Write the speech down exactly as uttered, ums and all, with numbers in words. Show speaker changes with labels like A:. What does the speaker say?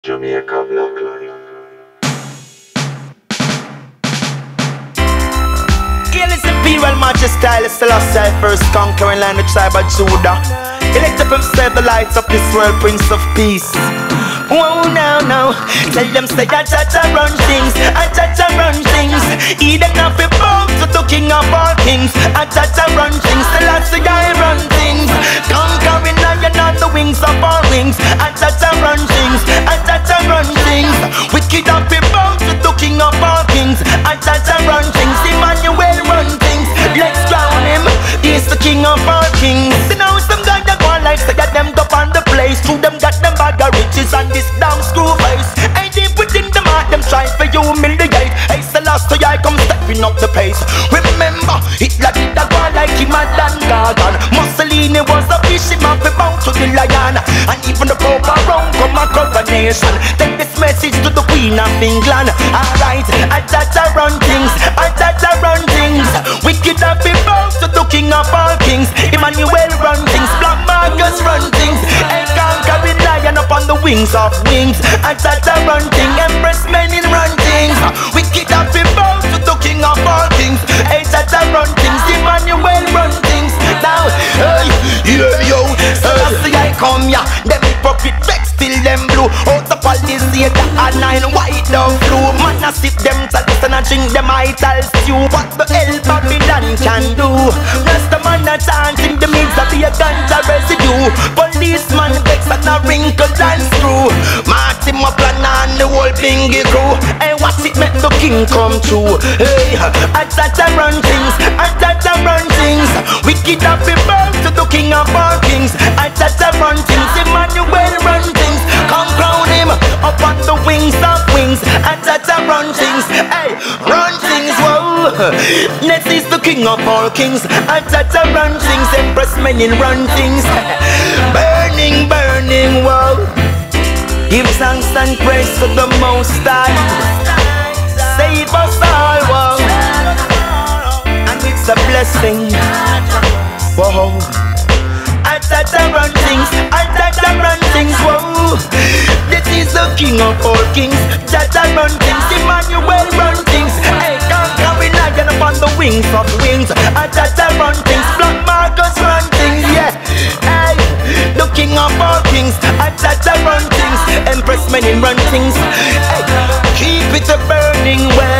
A: Jamaica Black Life.
B: Hail is Imperial Majesty, Haile Selassie, first conquering land of tribe of Judah. Elect up himself the lights of this world, Prince of Peace. Oh no, no, tell them say I cha-cha run things, I cha-cha run things. He them not be bound to the king of all kings. I cha-cha run things, Selassie I run things. Conquering lion on the wings of all wings. I cha-cha run things, I cha-cha run things. Wicked not be bound to the king of all kings. I cha-cha run things, Emmanuel run things. Let's drown him, he's the king of all kings. You know some guy that go like say that them go on the place. Through them got them bag of riches and this damn screw face. Ain't deep within them heart, them trying for you humiliate. Hey, Selassie, I come stepping up the pace. Remember, Hitler did a go like him and Dan Gargan. Mussolini was a fish, him up about to the lion. And even the Pope around come a coronation. Take this message to the Queen of England. Alright, I cha-cha run things, I cha-cha run things. Wicked and be bound to the King of all kings. Emmanuel run things, Black Marcus run things. And conquering lion upon the wings of wings. I cha-cha run things, Empress men in run things. Wicked and be bound to the King of all kings. I cha-cha run things, Emmanuel run things. Now, hey, yo, yo, Selassie I come ya. Them hypocrite vex till them blue. Out the police here, and nine white down blue. Man a sip them salts and a drink them ital stew. What the hell Babylon can do? Rest the man a chanting the mix of be a ganja residue. Policeman vex and a wrinkle and screw. Martin Maplan and the whole bingy crew. Hey, what's it make the king come true? Hey, I cha-cha run things, I cha-cha run things. Wicked up be burned to the king of all kings. I cha-cha run things, Emmanuel run things. Come crown him up on the wings of wings. I cha-cha run things, hey, run things, whoa. Next is the king of all kings. I cha-cha run things, Empress men in run things. Burning, burning, whoa. Give thanks and praise to the Most High. Save us all, whoa. And it's a blessing, whoa. I cha-cha run things, I cha-cha run things, whoa. This is the king of all kings. Cha-cha run things, Emmanuel run things. Hey, conquering lion upon the wings of wings. I cha-cha run things, Black Marcus run things, yeah. Hey, the king of all kings. I cha-cha run things, Empress men in run things. Hey, keep it a burning well.